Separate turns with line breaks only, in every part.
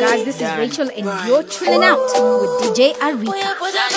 guys, this is Rachel and you're chilling out with DJ Arika.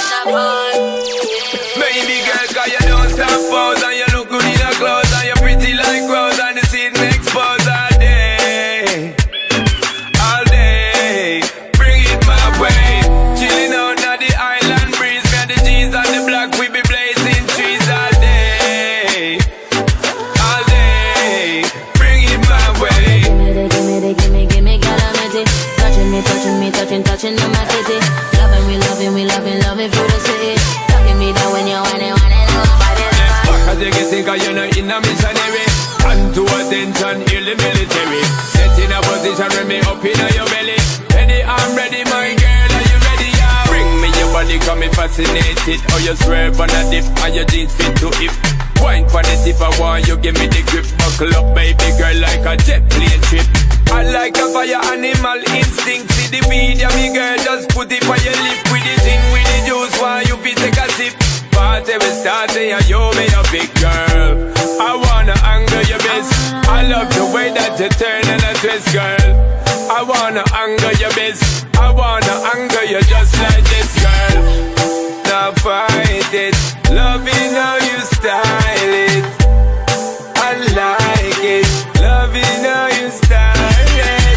Baby girl, cause you don't stop pose and you look good in your clothes and you're pretty like rose and the seed makes pose all day. All day, bring it my way. Chilling out on the island breeze, me and the jeans on the block, we be blazing trees all day. All day, bring it my way.
Give me, calamity. Touching on my titty. Loving through the city. Talking me down when you want it,
cause you can think you're not in a missionary. And to attention, heal the military. Set in a position with me up in your belly. Ready, I'm ready, my girl, are you ready? Yeah. Bring me your body, got me fascinated. How you swerve on a dip, and your jeans fit to hip. Wine for the tip, I want you give me the grip. Buckle up, baby girl, like a jet plane trip. I like a fire animal instinct. See the video, me girl, just put it on your lip. With the gin, with the juice, why you be take a sip. Party we starting and you me a big girl. I wanna anger your best. I love the way that you turn and a twist, girl. I wanna anger your best. I wanna anger you just like this, girl. Now fight it. Loving how you style it. I like it. Loving how you style it.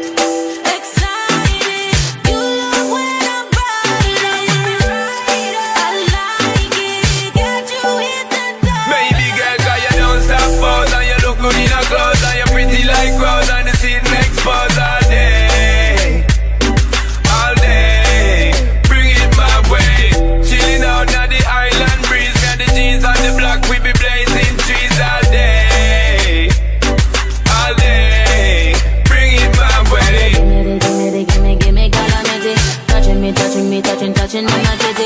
excited. You love when I'm riding. I like it. Got you in the dark.
Baby girl, cause you don't stop pose and you look good in your clothes and you're pretty like rose and the seed makes pose all day. All day, bring it my way. Chilling out on the island breeze, got the jeans on the block, we be blazing trees all day. All day, bring it my way.
Give me, calamity. Touching on my titty.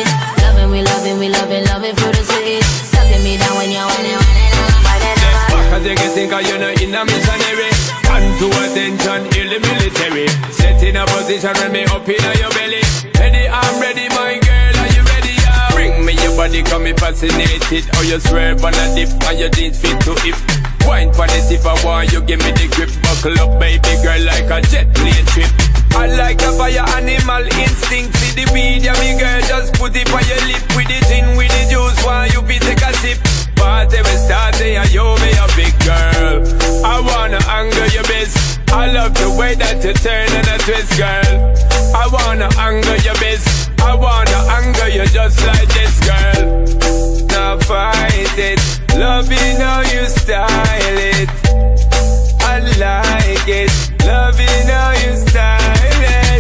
Loving through the city. Sucking me down when you want it,
Cause you can think you're not in a missionary. And to attention, heal the military. Set in a position with me up in your belly. Ready, I'm ready, my girl, are you ready? Yeah. Bring me your body, got me fascinated. How you swerve on a dip and your jeans fit to hip. Wine for the tip, I want you give me the grip. Buckle up, baby girl, like a jet plane trip. I like a fire animal instinct. See the video, me girl, just put it on your lip. With the gin, with the juice, why you be take a sip. Party we starting and you me a big girl. I wanna anger your best. I love the way that you turn and a twist, girl. I wanna anger your best. I wanna anger you just like this, girl. Now fight it. Loving how you style it. I like it. Loving how you style it.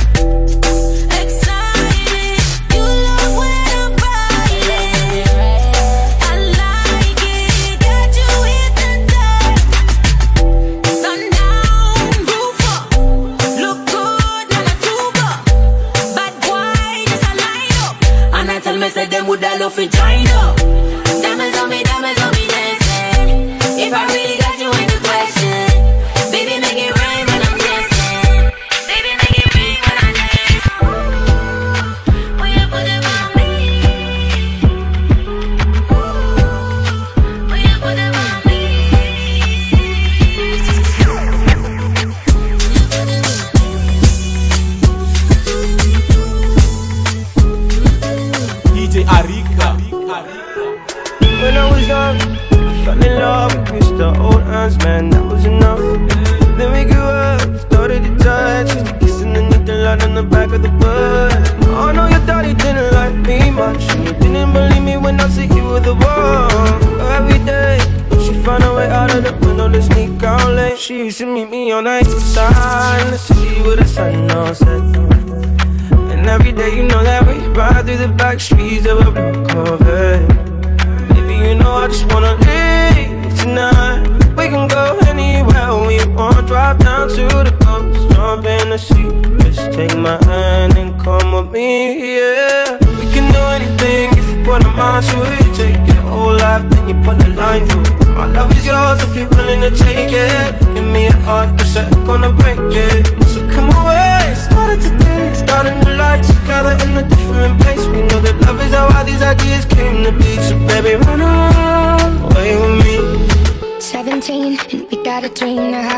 excited. You love when I'm riding. I like it. Got you in the dark. Sundown, roof up. Look good, not a tuba. Bad boy, just a line up. And I tell me, say them would I love to join up. Diamonds on me dancing. If I really got you in the question, baby, make it rain when I'm dancing. Baby, make it rain when I dance. Ooh, will you put it on me? Ooh, will you put it on me?
DJ Arika.
When I was young, I fell in love with Mr. Old Hands, man, that was enough. Then we grew up, started to touch, kissing underneath the light on the back of the bus. Oh no, your daddy didn't like me much, and you didn't believe me when I said you were the one. Every day, she found a way out of the window to sneak out late. She used to meet me on the side in the city with the sun on set. And every day, you know that we ride through the back streets of a blue Corvette. You know I just wanna leave tonight. We can go anywhere we want. Drive down to the coast, jump in the sea. Just take my hand and come with me, yeah. We can do anything if you put a mind to it. Take your whole life, then you put a line through it. My love is yours if you're willing to take it. Give me a heart, cause I'm gonna break it. So come away, started today. Start a new life together in a different place. We know that love is how all these ideas came to be. So baby, run away with me.
17 and we got a dream to have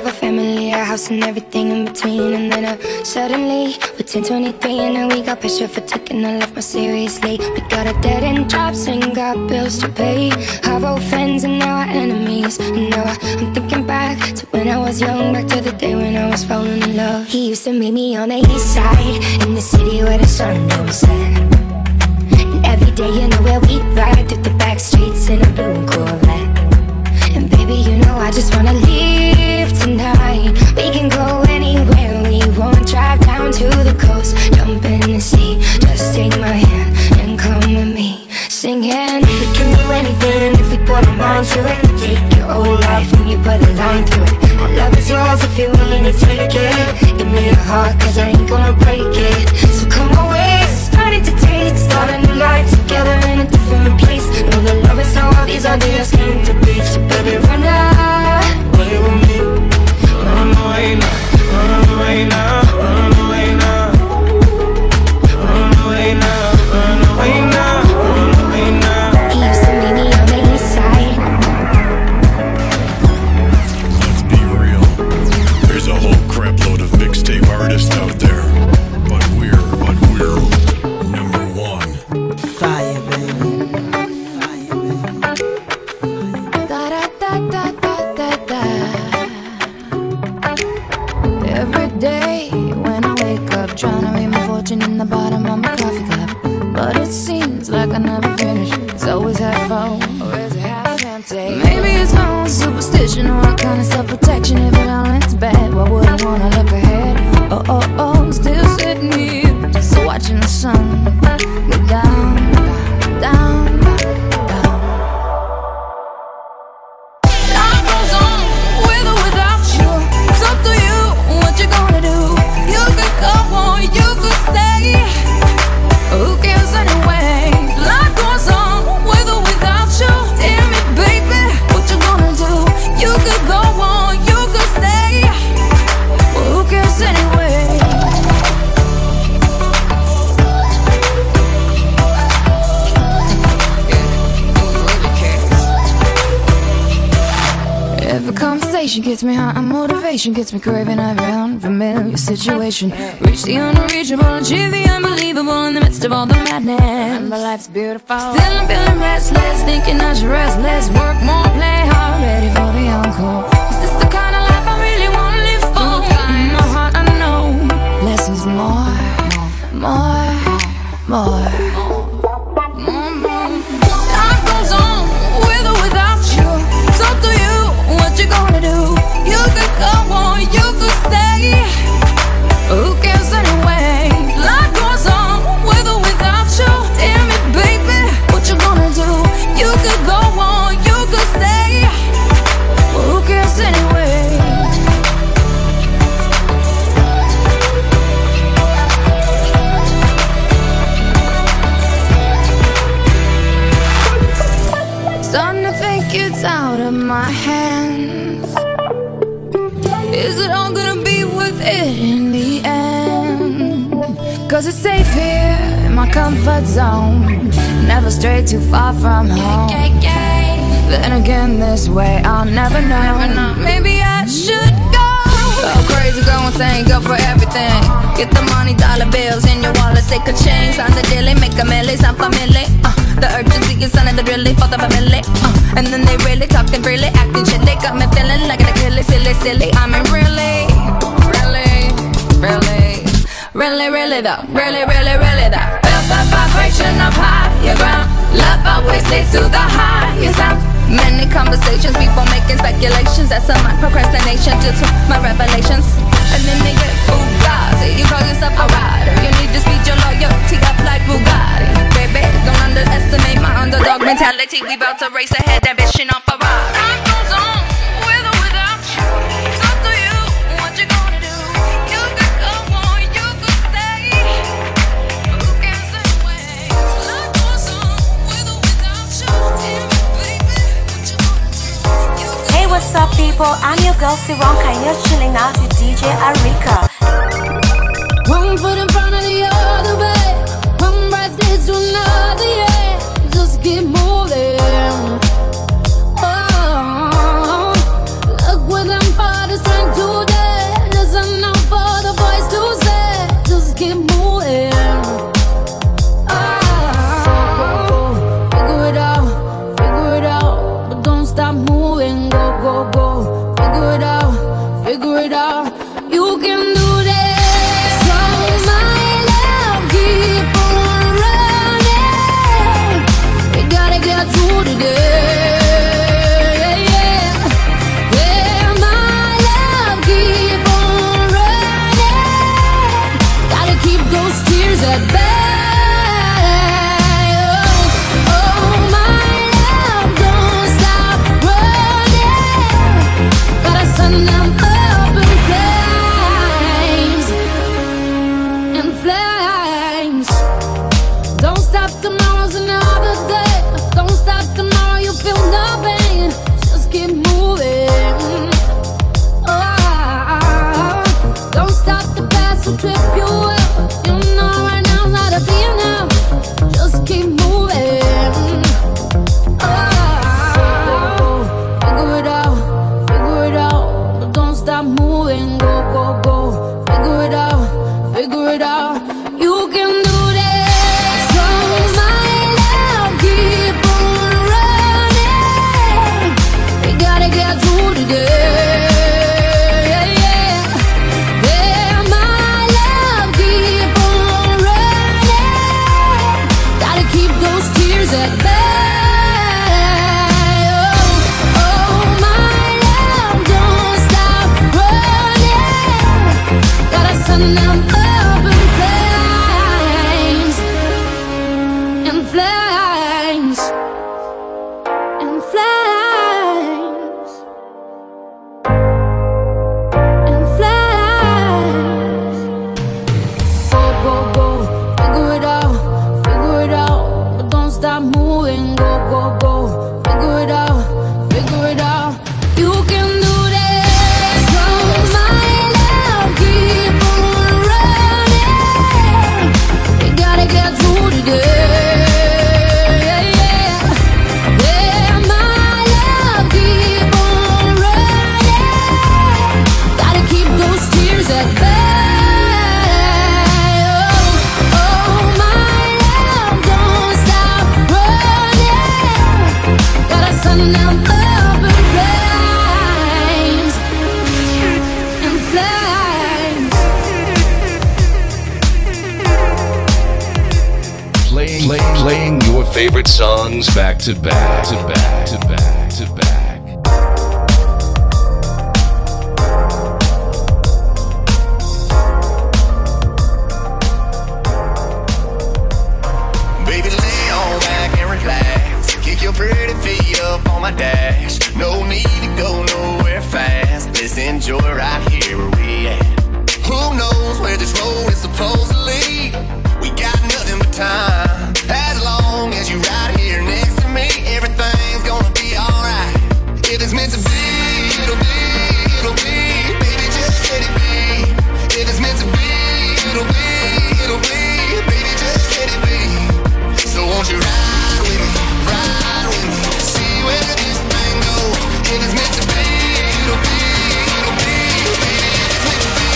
a family, a house and everything in between. And then suddenly, we're 10-23 and now we got pressure for taking our life more seriously. We got a dead end jobs and got bills to pay. Our old friends and now our enemies. And now I'm thinking back to when I was young, back to the day when I was falling in love. He used to meet me on the east side, in the city where the sun don't set. And every day, you know where we ride through the back streets in a blue Corvette. And baby, you know I just wanna leave tonight. We can go anywhere we want. Drive down to the coast, jump in the sea. Just take my hand and come with me, singing. We can do anything if we put our mind to it. Take your whole life and you put a line through it. Love is yours if you're willing to take it. Give me your heart, cause I ain't gonna break it. So come away, starting to taste. Start a new life together in a different place. Know that love is how all these ideas came to be. So baby, run away with me. Run away now, run away now, run away now. Run away now, run away now, run away now. He used to meet me on the east side.
Let's be real. There's a whole crap load of mixtape artists out there. But we're number one.
Fire, baby. Fire, baby.
Da da da da da da da. Every day when I wake up, trying to read my fortune in the bottom of my coffee cup. But it seems like I never finish. It's always half full, or is it half empty? Maybe it's my own superstition or a kind of self-protection. If it all ends bad, why would I wanna look ahead? Oh, oh, oh, still sitting here, just watching the sun go down, down, down. Life goes on with or without you. It's up to you what you're gonna do. You could go on, you could stay. Who cares anyway? Life goes on with or without you. Tell me, baby, what you gonna do? You could go on, you could stay. Who cares anyway? Every conversation gets me high, and motivation gets me craving every unfamiliar situation. Reach the unreachable, achieve the unbelievable in the midst of all the madness. Remember, life's beautiful. Still I'm feeling restless, thinking I should rest less, work more, play hard, ready for the encore. Is this the kind of life I really wanna live for? In my heart I know less is more, more, more. Life goes on with or without you. It's up to you what you gonna do. You could go on, you could stay. Who cares anyway? Life goes on with or without you. Tell me, baby, what you gonna do? You could go on, you could stay. Who cares anyway? Starting to think it's out of my hands. Is it all gonna be worth it in the end? Cause it's safe here in my comfort zone, never stray too far from home. Then again, this way I'll never know. Maybe I should go. Go crazy, go insane, go for everything. Get the money, dollar bills in your wallet, take a change. Sign the daily, make a milli, some family. The urgency is son of the really for the family. And then they really talking freely, acting shit. They got me feeling like an Achilles, silly, silly. I mean, really, really, really, really, really though, really, really, really though. Feel the vibration of higher ground. Love always leads to the highest sound. Many conversations, people making speculations. That's some procrastination due to my revelations. And then they get Fugazi. You call yourself a rider. You need to speed your loyalty up like Bugatti. Baby, don't underestimate my underdog mentality. We bout to race ahead, ambition on Ferrari. Life goes on with or without you. It's up to you what you gonna do. You could go on, you could stay. Who cares anyway? Life goes on with or without you. Tell me, baby, what you gonna do?
Hey, what's up, people? I'm your girl Sironka, and you're chilling out with DJ Arika.
One foot in front of the other, babe. One breath leads to another, yeah. Just keep moving. Oh, look where them bodies trying to figure it out. You can do this. So my love, keep on running. We gotta get through today. Yeah, my love, keep on running. Gotta keep those tears at bay.
Playing your favorite songs back to back to back to back to back.
Baby, lay on back and relax. Kick your pretty feet up on my dash. No need to go nowhere fast. Let's enjoy right here where we at. Who knows where this road is supposed to lead? We got nothing but time. As long as you're right here next to me, everything's gonna be alright. If it's meant to be, it'll be, it'll be. Baby, just let it be. If it's meant to be, it'll be, it'll be. Baby, just let it be. So won't you ride with me, ride with me, see where this thing goes. If it's meant to be, it'll be, it'll be. Baby, if it's meant to be.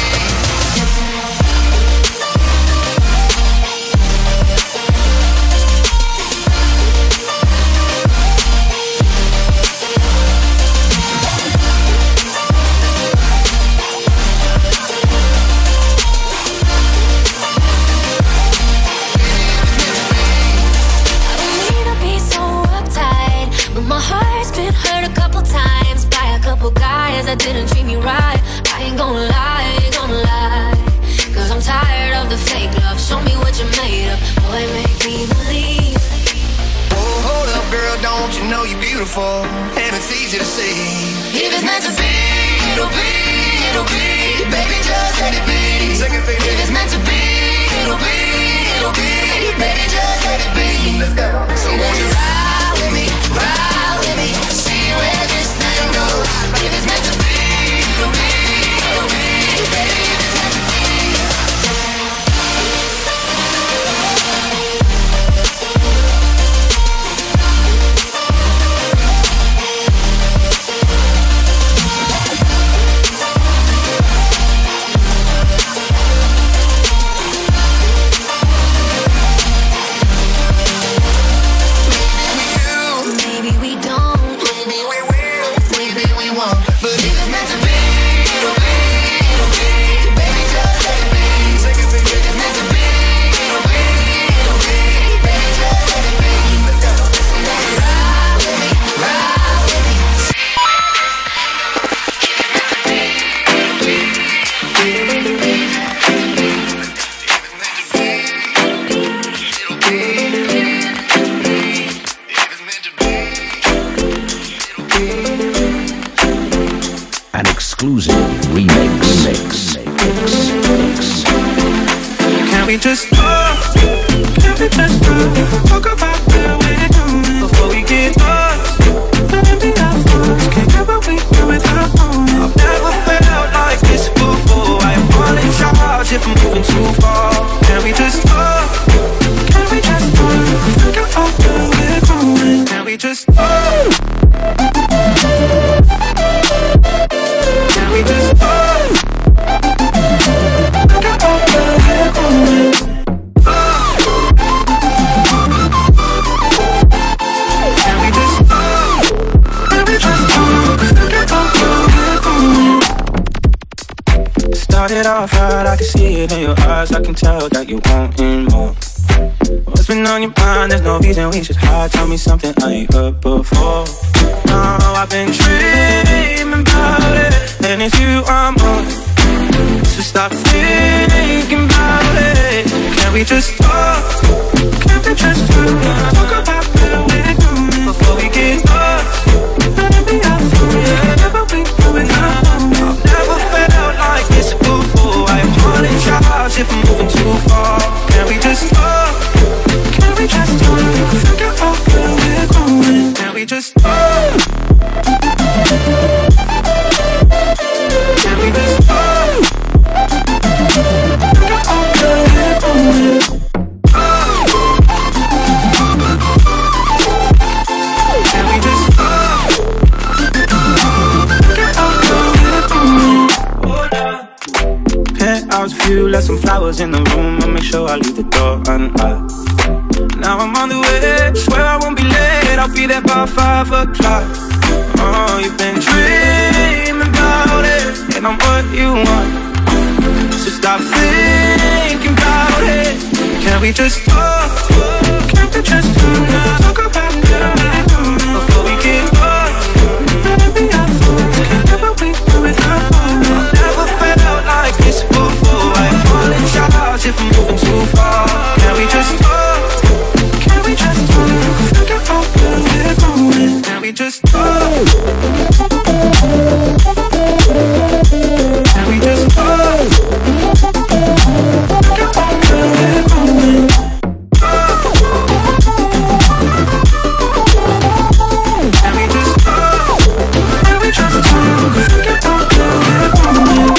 That didn't treat me right. I ain't gonna lie, cause I'm tired of the fake love. Show me what you're made of, boy, make me believe.
Oh, hold up, girl, don't you know you're beautiful? And it's easy to see. If it's meant to be, it'll be, it'll be. Baby, just let it be. Sing it, baby. If it's meant to be, it'll be, it'll be. Baby, just let it be. Let's go. So won't you ride with me, see where this thing goes. If it's meant to be, it'll be, it'll be. Baby, if it's meant to be.
Can we just talk? Can we just talk about where we're going before we get lost? Maybe our thoughts can't get what we do without knowing. I've never felt like this before. I apologize if I'm moving too far. Can we just talk? Can we just talk? Figure out where we're going. Can we just talk? Can we just talk? Figure out where we're going. Started off right, I can see it in your eyes. I can tell that you wanting more. What's been on your mind? There's no reason we should hide. Tell me something I ain't heard before. No, I've been dreaming about it, and it's you I'm on. So stop thinking about it. Can we just talk? Can we just talk about where we're going before we get lost? Maybe I thought never be doing now. I've never felt like this before. I apologize if I'm moving too far. Can we just talk? Can we just talk? Figure out where we're going. Can we just talk? Can we just talk? Figure out where we're going. Can we just talk? Figure out where we're going. Penthouse view, left some flowers in the room. I'll make sure I leave the door unlocked. Now I'm on the way, swear I won't be late. I'll be there by 5 o'clock. Oh, you've been dreaming about it, and I'm what you want. So stop thinking about it. Can we just talk? Can we just talk about it before we get lost? Maybe I thought can't get what we do without knowing. I've never felt like this before. I apologize if I'm moving too far. Can we just talk? Can we just talk? Figure out where we're going. Can we just talk? Can we just talk? Figure out where we're going. Can we just talk? Can we just talk? Figure out where we're going.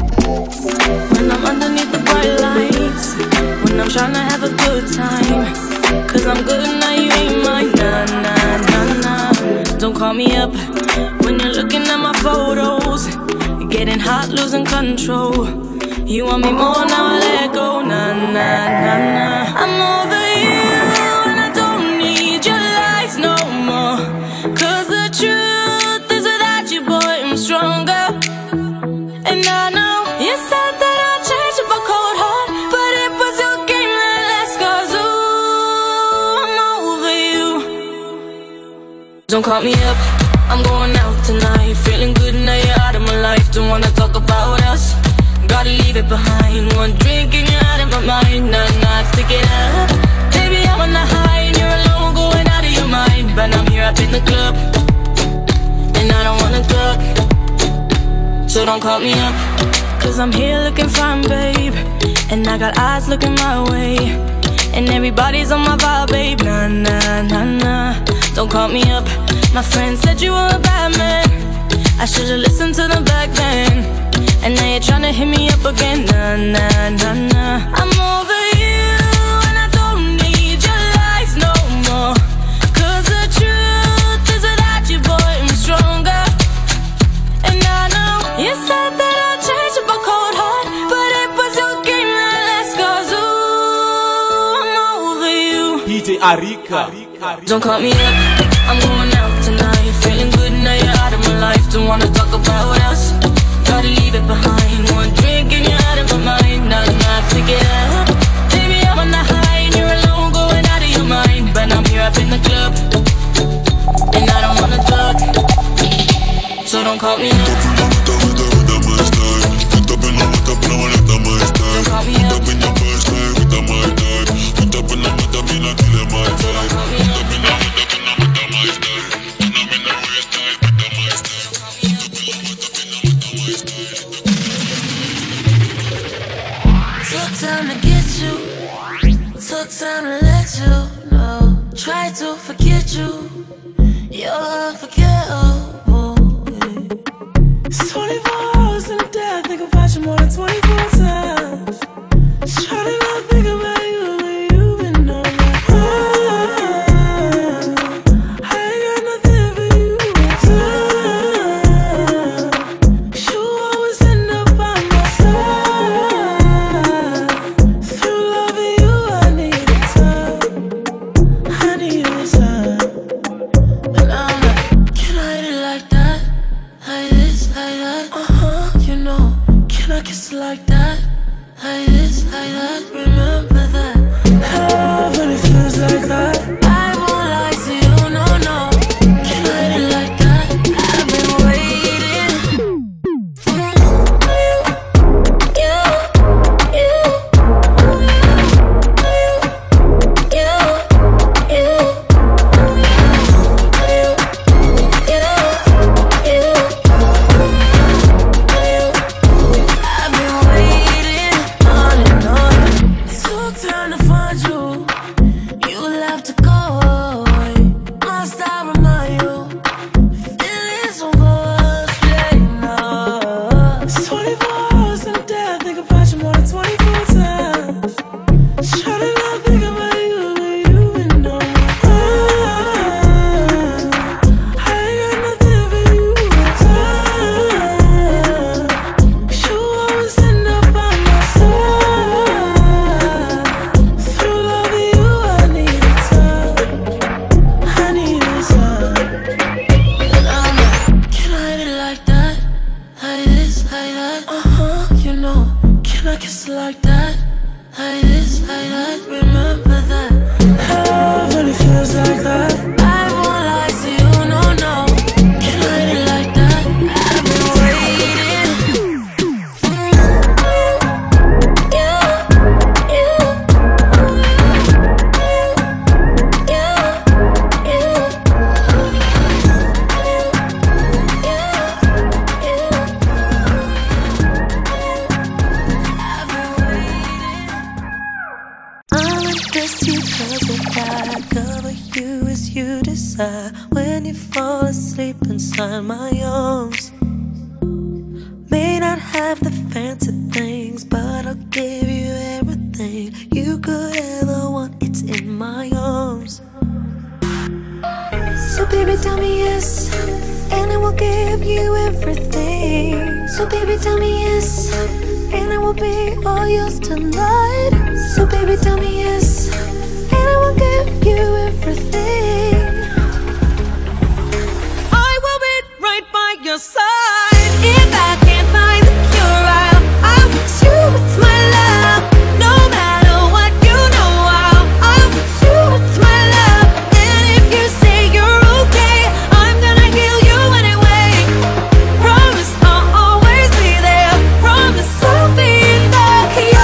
When I'm underneath the bright lights, when I'm trying to have a good time, 'cause I'm good now, you ain't mine. Nah, nah, nah, nah. Don't call me up when you're looking at my photos. Getting hot, losing control. You want me more, now I let go. Nah, nah, nah, nah. I'm over you and I don't need your lies no more. 'Cause the truth is without you, boy, I'm stronger. And I know you said that I'd change up a cold heart, but it was your game that last. 'Cause ooh, I'm over you. Don't call me up, I'm going out tonight. Feeling good now you're out of my life. Don't wanna talk about us, gotta leave it behind. One drink and you're out of my mind. Nah, nah, take it up. Baby, I'm on the high and you're alone, going out of your mind. But I'm here up in the club, and I don't wanna talk. So don't call me up, 'cause I'm here looking fine, babe. And I got eyes looking my way, and everybody's on my vibe, babe. Nah, nah, nah, nah. Don't call me up, my friend said you were a bad man. I should've listened to them back then. And now you're tryna hit me up again. Nah, nah, nah, nah. I'm over you and I don't need your lies no more. 'Cause the truth is without you, boy, I'm stronger. And I know you said that I'd change up a cold heart, but it was your game that last. 'Cause ooh, I'm over you.
DJ Arika.
Don't call me up, I'm going out tonight. Feeling good now you're out of my life. Don't wanna talk about us, gotta leave it behind. One drink and you're out of my mind. Nah, nah, take it up. Baby, I'm on the high and you're alone, going out of your mind. But I'm here up in the club, and I don't wanna talk. So don't call me up. time to get you, took time to let you know. Try to forget you, you're unforgettable. It's 24 hours in a day, I think about you more than 24 times. Just try to not think about you when you've been on my mind. I ain't got nothing for you in time. You always end up by my side. Through loving you, I need a time. I need a time. And I'm like, can I hit it like that? Like this, like that? You know, can I kiss it like that? Like this, like that? Remember that? Love when it feels like that. I won't lie to you, no, no. Can I hit it like that? I've been waiting for you, I've been waiting on and on. It took time to find you. You left to go away. Must I remind you? Feelings won't go astray now. It's 24 hours in a day, I think about you more than 24 times. Just try to not think about you when you've been on my mind. I ain't got nothing for you in time. You always end up by my side. Through loving you, I need a time. I need a time. And I'm like, can I hit it like that? Like this, like that? You know, can I kiss it like that? Like this, like that? Remember that? Love when it feels like that. I won't lie to you, no, no. Can I hit it like that? I've been waiting for you,
I'm a dusty puzzle guy. Cover you as you decide. When you fall asleep inside my arms, may not have the fancy things, but I'll give you everything you could ever want. It's in my arms. So baby, tell me yes, and I will give you everything. So baby, tell me yes, and I will be all yours tonight. So baby, tell me yes, and I will give you everything. I will be right by your side. If I can't find the cure, I'll put you with my love. No matter what, you know I'll put you with my love. And if you say you're okay, I'm gonna heal you anyway. Promise I'll always be there. Promise I'll be there.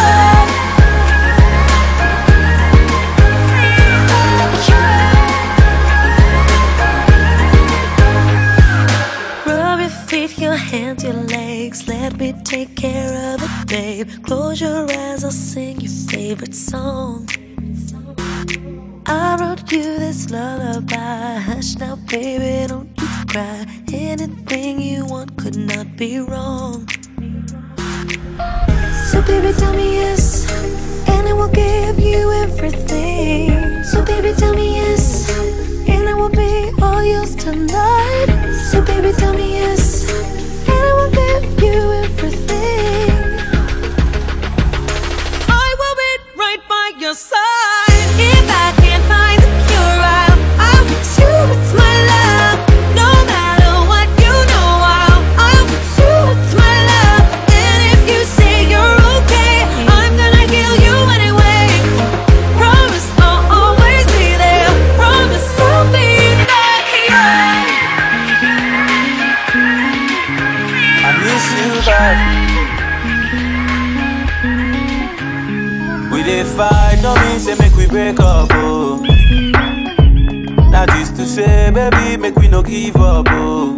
Rub your feet, your hands, your legs. Let me take care of it, babe. Close your eyes, I'll sing your favorite song. I wrote you this lullaby. Hush now, baby, don't you cry. Anything you want could not be wrong. So baby, tell me yes, and I will give you everything. So baby, tell me yes, and I will be all yours tonight. So baby, tell me yes, and I will give you everything. I will be right by your side. If I can't find the cure, I'll put you with my love. No matter what, you know I'll put you with my love. And if you say you're okay, I'm gonna heal you anyway. Promise I'll always be there. Promise I'll be there.
I miss you bad. We dey fight, no mean say make we break up, oh. That is to say, baby, make we no give up, oh.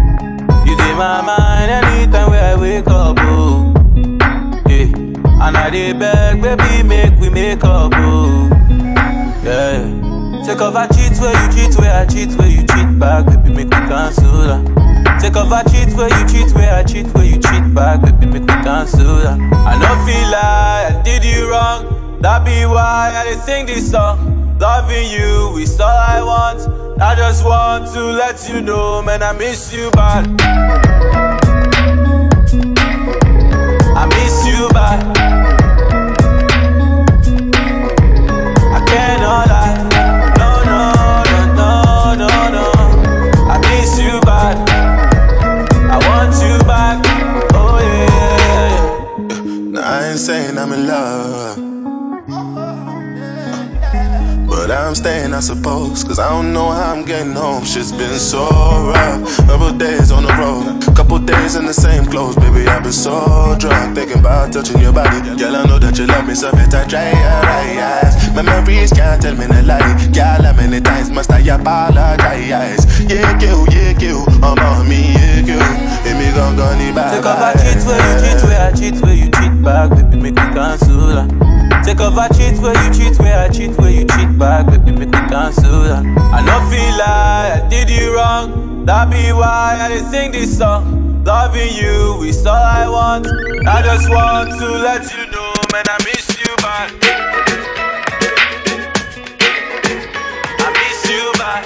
You dey my mind anytime where I wake up, oh. Yeah. And I dey beg, baby, make we make up, oh. Yeah. Take off a cheat where you cheat, where I cheat, where you cheat back, baby, make me cancel that. Take off a cheat where you cheat, where I cheat, where you cheat back, baby, make me cancel that. I don't feel like I did you wrong, that be why I sing this song. Loving you is all I want. I just want to let you know, man, I miss you bad. I miss you bad. I cannot lie. No, no, no, no, no, no. I miss you bad. I want you back. Oh yeah.
Now I ain't saying I'm in love, but I'm staying, I suppose, cause I don't know how I'm getting home. Shit's been so rough. Couple days on the road, couple days in the same clothes. Baby, I've been so drunk, thinking about touching your body. Girl, I know that you love me, so better try your eyes. Memories can't tell me no lie. Girl, how many times must I apologize? Yeah, kill, I'm on me, yeah, kill. And me gon' need back.
Take off a cheat where you cheat, where I cheat, where you cheat back, baby, make me cancel that. Take off a cheat where you cheat, where I cheat, where you cheat back, baby, make me cancel that. I don't feel like I did you wrong, that be why I sing this song. Loving you is all I want. I just want to let you know, man, I miss you bad. I miss you bad.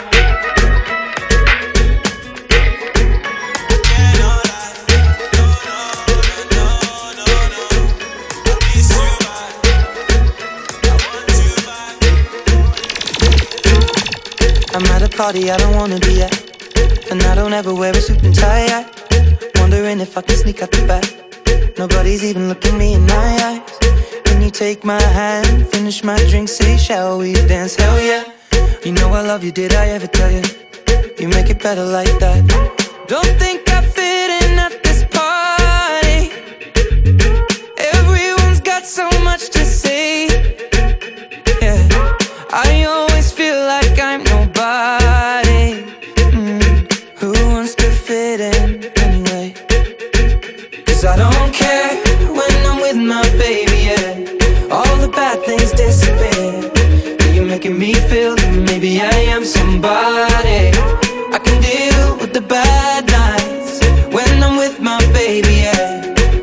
I'm at a party I don't wanna be at, and I don't ever wear a suit and tie. Wondering if I can sneak out the back. Nobody's even looking me in my eyes. When you take my hand, finish my drink, say shall we dance? Hell yeah. You know I love you, did I ever tell you? You make it better like that. Don't think I fit in at this party. Everyone's got so much to say. Yeah, I always feel like I'm nobody. Who wants to fit in anyway? Cause I don't care when I'm with my baby, yeah. All the bad things disappear. You're making me feel that maybe I am somebody. I can deal with the bad nights when I'm with my baby, yeah.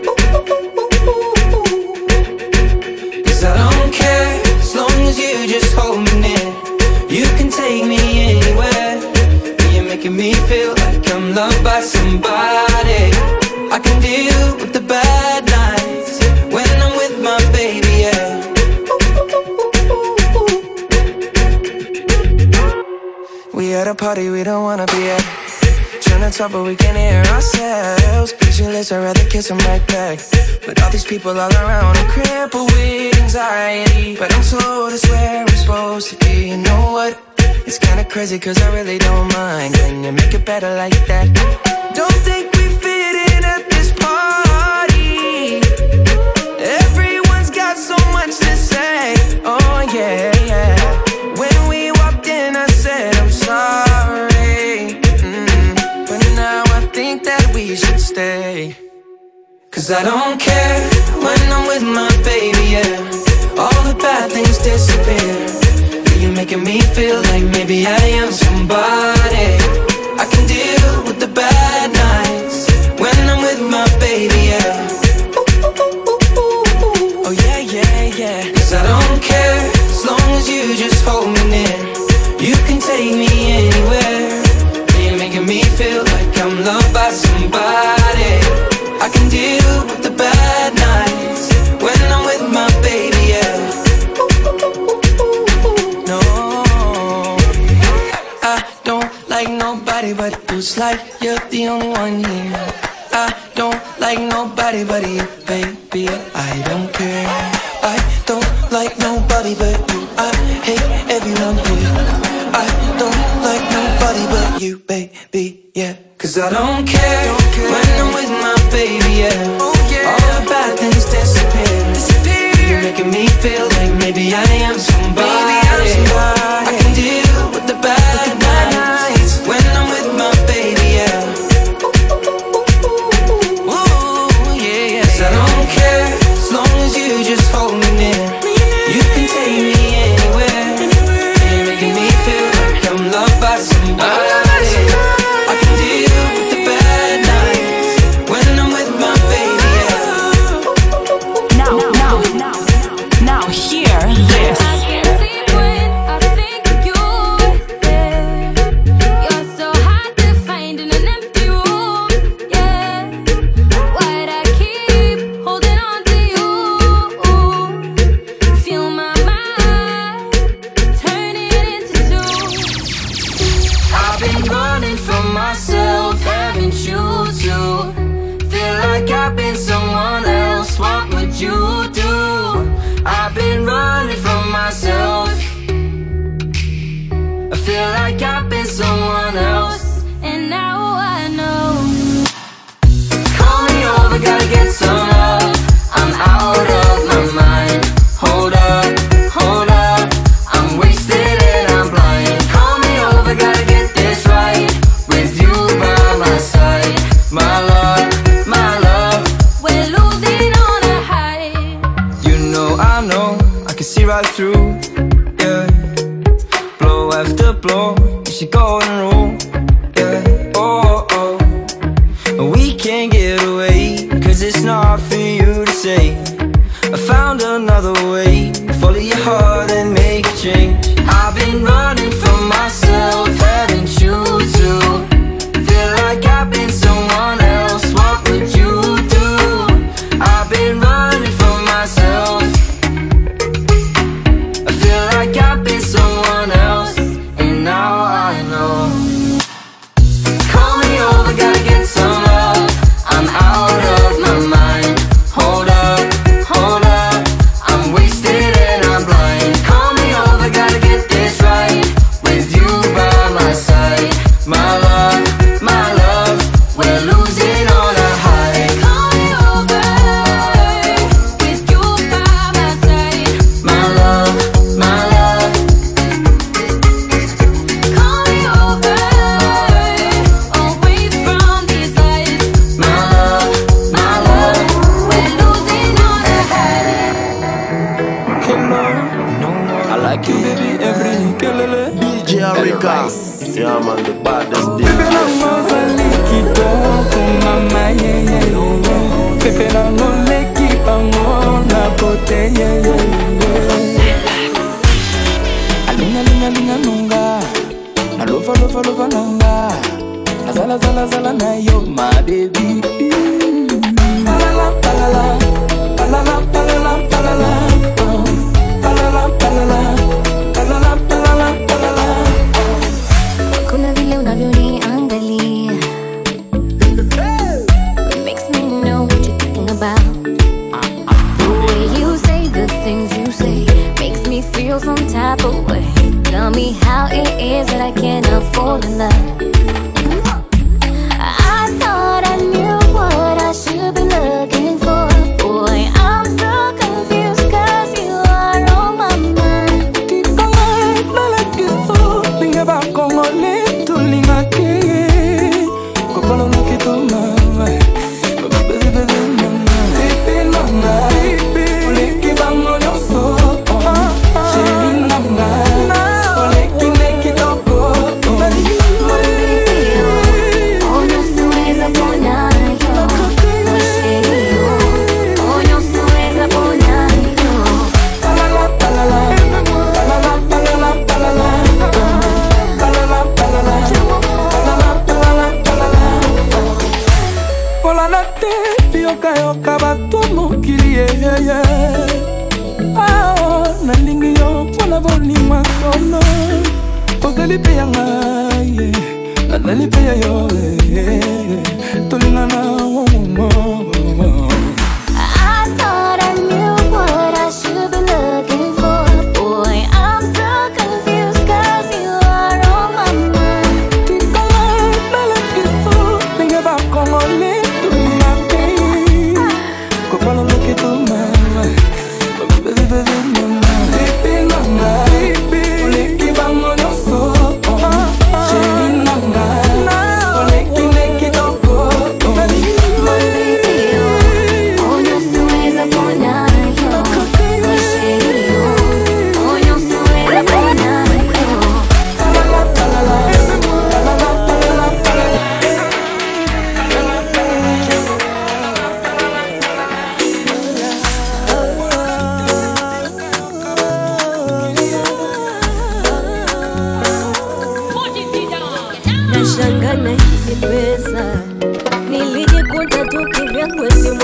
Cause I don't care as long as you just hold me near. You can take me anywhere. You're making me feel like I'm loved by somebody. I can deal with the bad nights when I'm with my baby, yeah. We at a party we don't wanna be at. Trying to talk but we can't hear ourselves. Pictureless, I'd rather kiss them right back. But all these people all around, I'm crippled with anxiety. But I'm told it's where I'm supposed to be. You know what? It's kinda crazy cause I really don't mind. Can you make it better like that? Don't think we fit in at this party. Everyone's got so much to say. Oh yeah, yeah. When we walked in I said I'm sorry. But now I think that we should stay. Cause I don't care when I'm with my baby, yeah. All the bad things disappear. You're making me feel like maybe I am somebody. I can deal with the bad nights when I'm with my baby, yeah. Oh yeah, yeah, yeah. Cause I don't care as long as you just hold me near. You can take me anywhere. You're making me feel like I'm loved by somebody. I can deal with the bad nights when I'm with my baby, yeah. No, I don't like nobody but you. It's like you're the only one here. I don't like nobody but you, baby. I don't care. I don't like nobody but you. I hate everyone here. I don't like nobody but you, baby, yeah. Cause I don't care when I'm with my baby, yeah. All the bad things disappear. You're making me feel like maybe I am somebody. I can deal with the bad nights when I'm with my baby, yeah. Ooh, yeah, yeah. Cause I don't care as long as you just hold me near. You can take me anywhere. You're making me feel like I'm loved by somebody. I can deal with the bad nights when I'm with my baby,
Now hear this.
someone else, what would you do? I've been running from myself. I feel like I've been someone else, and now I know. Call me over, gotta get some love. I'm out of my mind. Hold up, I'm wasted and I'm blind. Call me over, gotta get this right. With you by my side, my love, we're losing on a high. You know, I can see right through, yeah. Blow after blow, and she going room, yeah. Oh, we can't get away, 'cause it's not for you to say. I found another way, follow your heart and make a change. I've been running from myself, haven't you too? Feel like I've been someone else, what would you do? I've been running from myself. I feel like I've been someone else, and now I know. Call me over, gotta get some love. I'm out of my mind. Hold up, I'm wasted and I'm blind. Call me over, gotta get this right. With you by my side, my love, we're losing on a high. Call me over, with you by my side, my love. Call me over, away from these lights, my love, we're losing on a high.
I like you, baby, every kelele. DJ Arika, yeah man, the baddest DJ. Baby, I'm over likito, mama, yeah. Pepe na no leki pango na pote, yeah. Alinga nunga, na lova nunga, na zala na yo, my baby. Palala, palala, palala, palala, palala.
Kuna vile unavyoniangalia makes me know what you're thinking about. The way you say the things you say makes me feel some type of way. Tell me how it is that I cannot fall in love. I thought I knew what I should be looking for. Boy, I'm so confused 'cause you are on my mind. I thought I knew what I should be looking for. Boy, I'm so confused 'cause you are on my mind.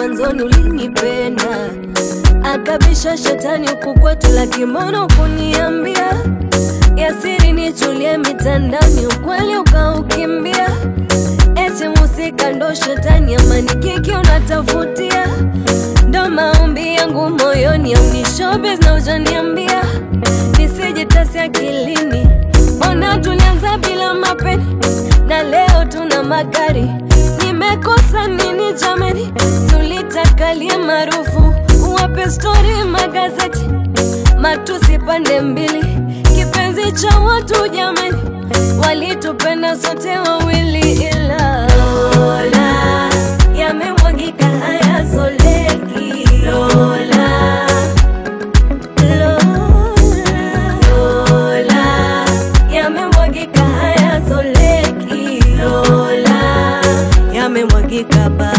mwanzoni ulinipenda. Akabisha shetani huku kwetu laki mbona kuniambia yasiri nichulie mitandani, ukweli ukaukimbia. Eti musika ndo shetani, amani kiki unatafutia. Ndo maombi yangu moyoni, au ni showbiz na ujaniambia nisijitasi akilini. Ona tulianza bila mapeni na leo tuna magari. Nimekosa nini jamani? Sulitakalie maarufu, uwape story magazeti, matusi pande mbili, kipenzi cha watu jamani. Walitupenda sote wawili ila Lola yamemwagika hayazoleki. Lola Lola yamemwagika hayazoleki. Lola yamemwagika ba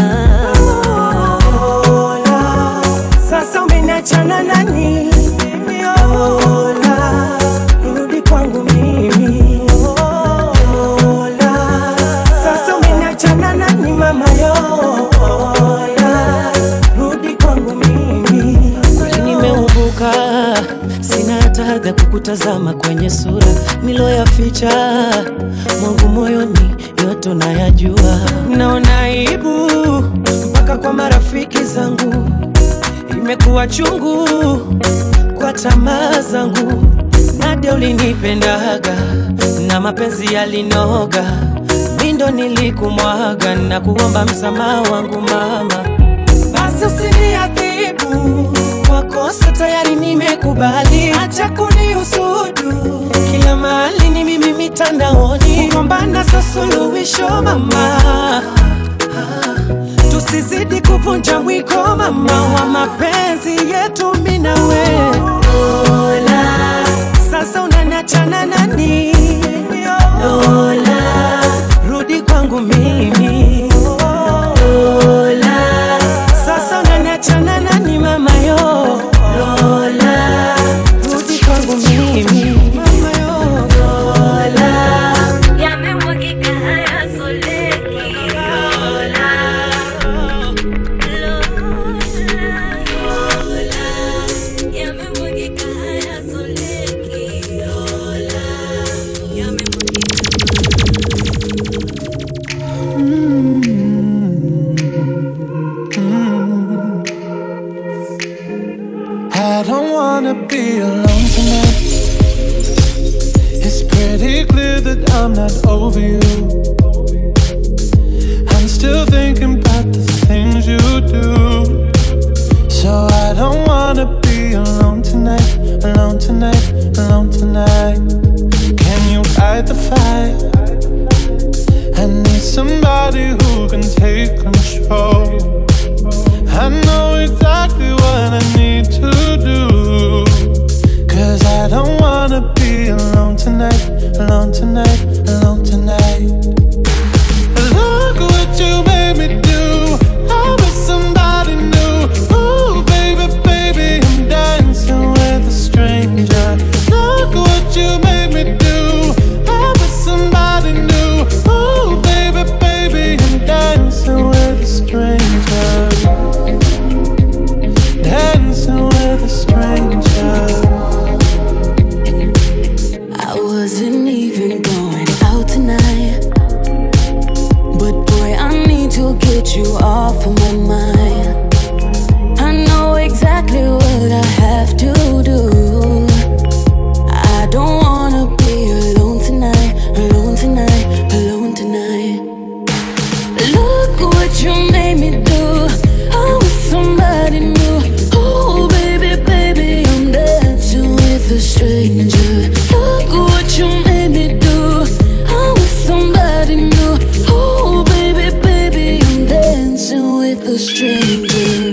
Lola, sasa umenachana nani? Lola, rudi kwangu mimi. Lola, sasa umenachana nani mama yo? Lola, rudi kwangu mimi. Kweli nimeumbuka, sina hata haja kukutazama kwenye sura niloyaficha mwangu moyoni, yote nayajua. Naona aibu mpaka kwa marafiki zangu, imekuwa chungu kwa tamaa zangu. Nadia ulinipendaga na mapenzi yalinoga, mindo nilikumwaga na kuomba msamaha wangu mama. Basi usiniadhibu kwa kosa tayari nimekubali, acha kunihusudu kila mahali ni mimi mitandaoni. Kugombana sio suluhisho mama, tusizidi kuvunja mwiko mama wa mapenzi yetu mimi na wewe. Lola, sasa unaniachana nani? Lola, rudi kwangu mimi. Lola, sasa unaniachana nani mama yo? Lola, rudi kwangu mimi mama yo. Lola yamemwagika hayazoleki. Lola yamemwagika hayazoleki. Lola
I don't wanna be alone tonight. It's pretty clear that I'm not over you. I'm still thinking about the things you do. So I don't wanna be alone tonight, alone tonight, alone tonight. Can you fight the fire? I need somebody who can take control. I know exactly what I need to do, 'cause I don't wanna be alone tonight, alone tonight, alone tonight. Look what you made me do, I'm with somebody new. Ooh, baby, baby, I'm dancing with a stranger. Look what you made me do, I'm with somebody new. Ooh, baby, baby, I'm dancing with a stranger. Dancing with a stranger.
I wasn't even going out tonight, but boy, I need to get you off of my mind. I know exactly what I have to do. I don't wanna be alone tonight, alone tonight, alone tonight. Look what you made me do, I'm with somebody new. Oh baby, baby, I'm dancing with a stranger. Look what you made me do, I'm with somebody new. Oh baby, baby, I'm dancing with a stranger.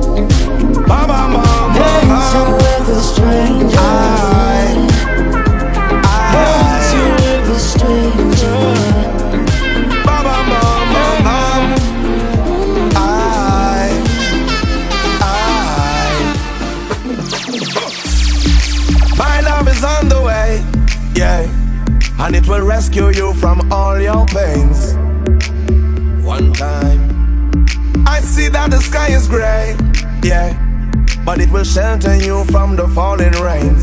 Dancing with a stranger. Dancing with a stranger.
My love is on the way, yeah, and it will rescue you from all your pains. One time,
might see that the sky is gray, yeah, but it will shelter you from the falling rains.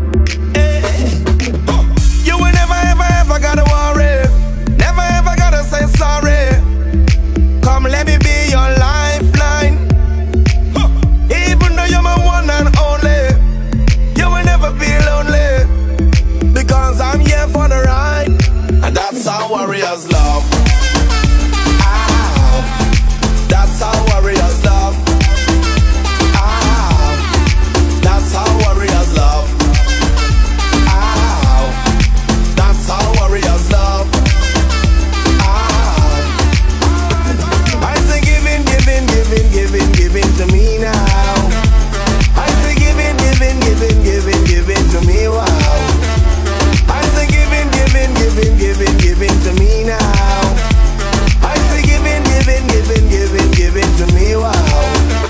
You will never ever ever gotta worry, never ever gotta say sorry. Come let me be your lifeline. Even though you're my one and only, you will never be lonely, because I'm here for the ride. And that's how warriors love. That's how warriors love. That's how warriors love. That's how warriors love. I say giving, giving, giving, giving, giving to me now. I say giving, giving, giving, giving, giving to me, wow. I say giving, giving, giving, giving, giving to me now. I say giving, giving, giving, giving, giving to me, wow.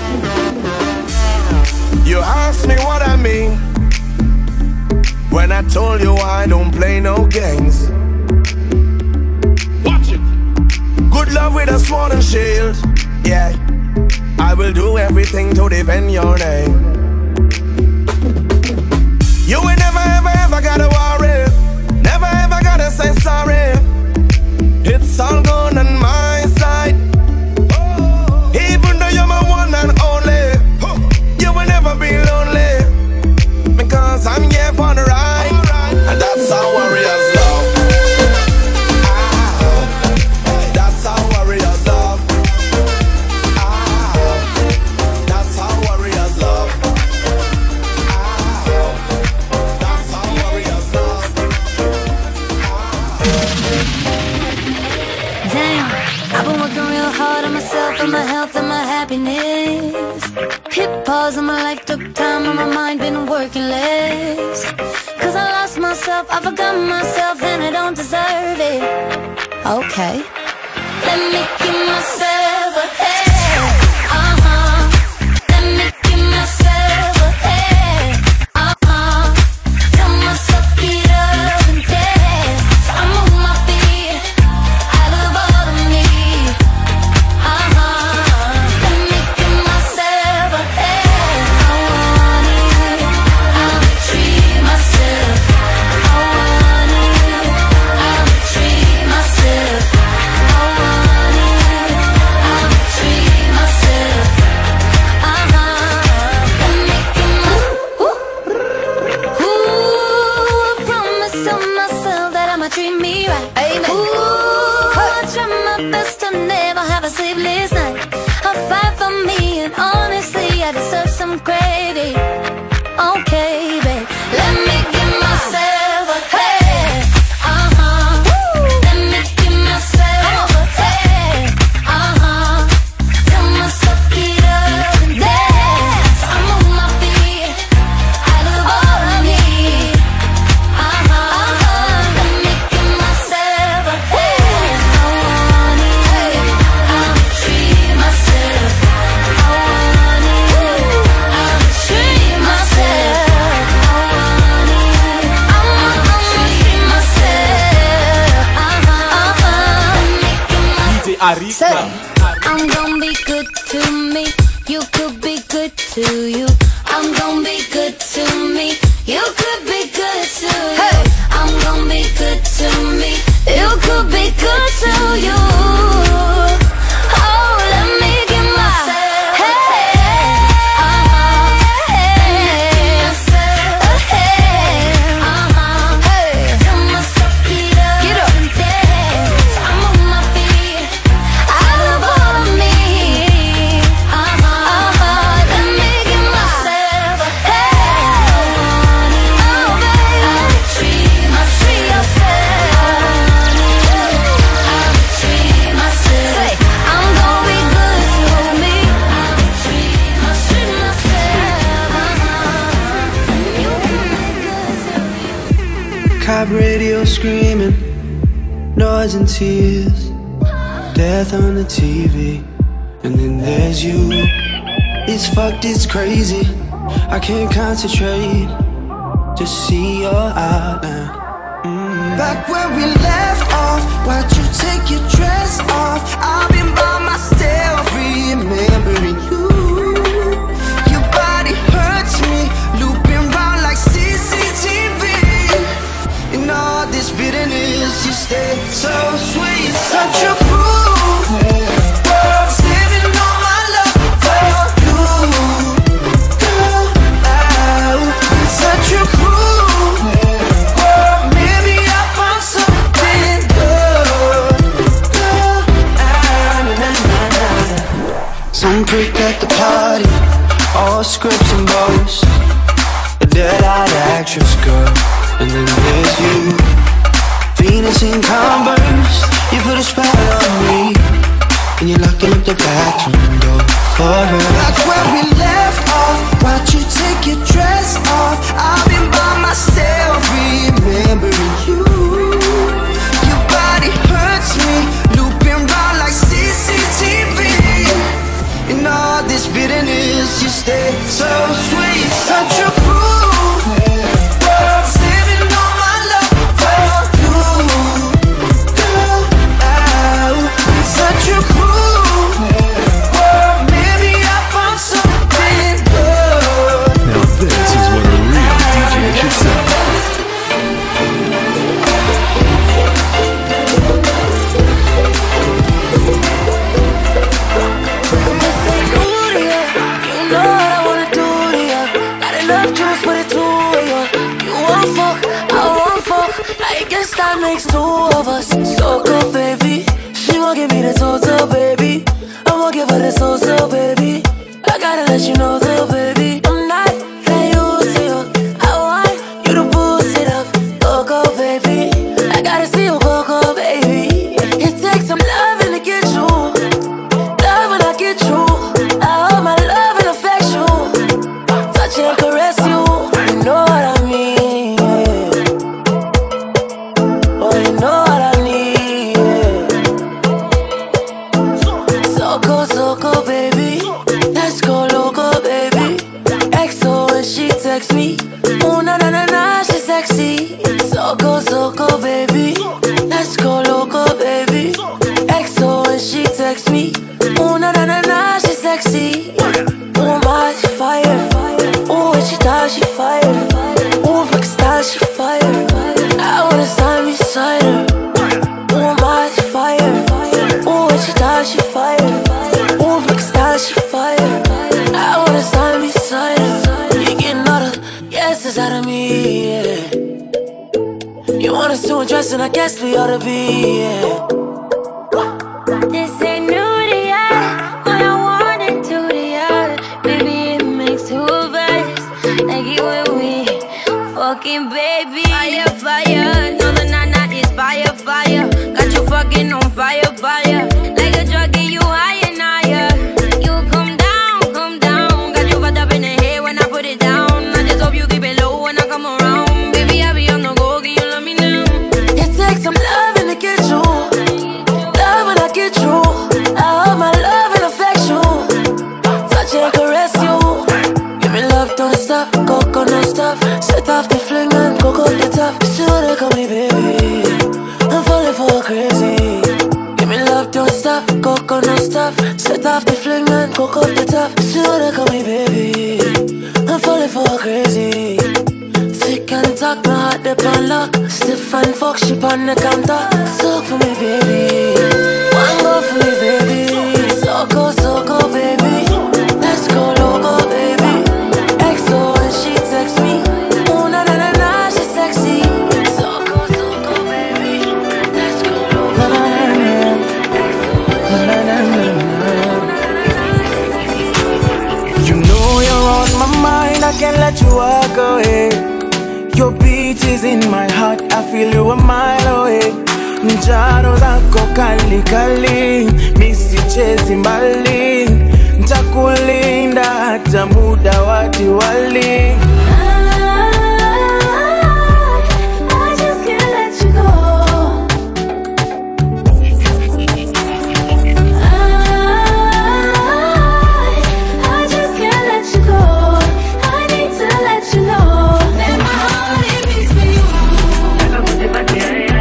You asked me what I mean when I told you I don't play no games. Watch it. Good love with a sword and shield, yeah. I will do everything to defend your name. You will never ever ever gotta worry, never ever gotta say sorry. It's all good on my side. Even though you're my one and only, you will never be lonely, because I'm here for the ride. And that's how warriors love. That's how warriors love. That's how warriors love. That's how warriors love.
Damn, I've been working real hard on myself and my health and my happiness. Hit pause on my life, took time and my mind been working less. Cause I lost myself, I forgot myself and I don't deserve it. Okay, let me give myself a hand. Let me give myself a hand. Tell myself get up and dance. I move my feet out of all of me. Let me give myself a hand. I want it, I'll treat myself. I want it, I'll treat myself. I want it, I'll treat myself. Let me give my promise to myself that I'ma treat me right. Amen. Ooh, I try my best to never have a sleepless night. I fight for me and honestly I deserve some credit. Okay, babe, let me give myself a hand. Let me give myself a hand. Tell myself get up and dance. I move my feet out of all of me. Let me give myself a hand. I want it, I'll treat myself. I want it, I'll treat myself. I want it, I'll treat myself.
DJ Arika.
I'm gonna be good to me. You could be good to you. I'm gonna be good to me. You could be good to you. I'm gonna be good to me. You could be good to you. Oh, let me give myself a hand. Tell myself get up and dance. I move my feet out of all of me. Let me give myself a hand. Oh, baby, I'll treat myself. I'll treat myself. I'm gonna be good to me. I'll treat myself.
Cop radio screaming, noise and tears, death on the TV, and then there's you. It's fucked, it's crazy, I can't concentrate, just see your outline. Back where we left off, why'd you take your dress off? I've been by myself, remembering you. Your body hurts me, looping round like CCTV. In all this bitterness, you stay so sweet, such a fool. Saving all my love for you, girl. Such a fool. Maybe I found something good, girl. Some prick at the party, all scripts and bows. A dead-eyed actress, girl. And then there's you, Venus in Converse. You put a spell on me, and you're locking up the bathroom door for her. Back where we left off, why'd you take your dress off? I've been by myself, remembering you. Your body hurts me, looping round like CCTV. In all this bitterness, you stay so sweet, such a fool.
That makes two of us. So good, baby. She won't give me the total, baby. I won't give her the total, baby. I gotta let you know, though, baby. I'm not that used to you. I want you to boost it up. Go, go, baby. I gotta see you go, go, baby. It takes some loving to get you. Love when I get you. I hold my love and affection. Touch and caress you. You know what I mean. Text me, oh na na na na, she's sexy. So go, baby. Let's go loco, baby. XO and she text me, oh na na na na, she's sexy. Oh my, she fire. Oh when she does, she fire. Oh like style, she fire. I wanna stand beside her. Oh my, she fire. Oh when she does, she fire. Oh like style, she fire. I wanna stand beside her. Yeses out of me, yeah. You want us to undress and I guess we ought to be, yeah.
This ain't new to ya, what I wanted to ya. Maybe it makes two of us, like it when we fucking, baby. Fire, fire, no the nana is fire, fire. Got you fucking on fire, fire. Like a drug, get you higher and higher. You come down, got you fucked up in the head when I put it down. Hope you keep it low when I come around. Baby, I be on the go, can you love me now?
It takes some loving to get you. Love when I get you. I hold my love and affection. Touch and caress you. Give me love, don't stop. Coco, no stop. Set off the fling and coco the top. You see what they call me, baby. I'm falling for crazy. Give me love, don't stop. Coco, no stop. Set off the fling and coco the top. You see what they call me, baby. I'm falling for crazy. Thick and talk, my heart dip on lock. Stiff and fuck, she on the counter. Talk for me, baby. One go for me, baby. So go, baby. Let's go loco, baby. XO and she text me. Oh na na na na, she's sexy. So go, baby. Let's go loco, baby.
You know you're on my mind, I can't let you walk away. Your beat is in my heart, I feel you a mile away. Njaro zako kali kali, misichezi mbali. Ntakulinda hata muda wa diwali.
Yeah.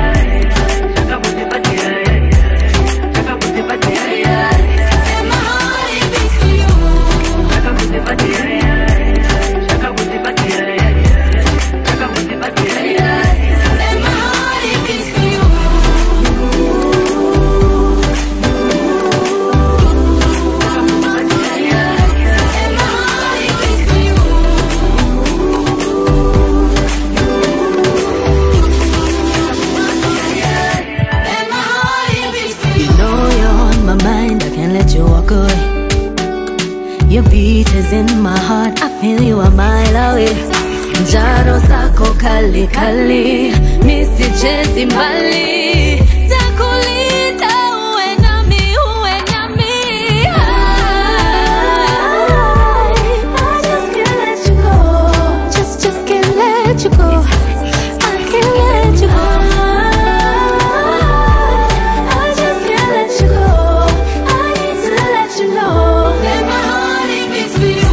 my heart, I feel you a mile away. Njaro zako kali kali, misichezi mbali. Takulinda uwe nami, uwe nami. I just can't let you go. Just can't let you go. I can't let you go. I just can't let you go. I need to let you know that my heart it beats for you.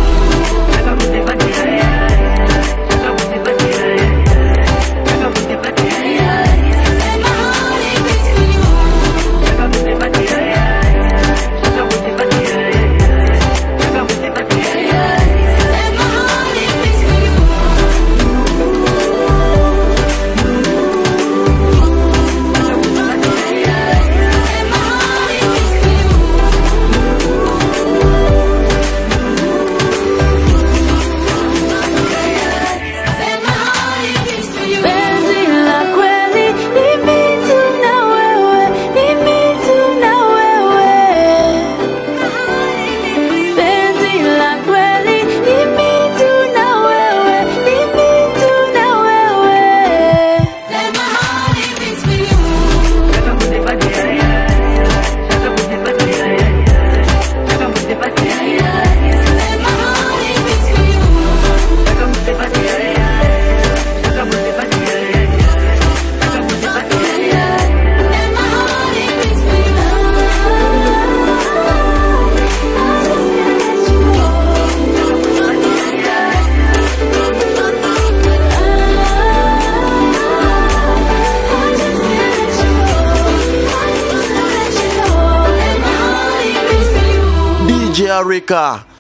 Erica.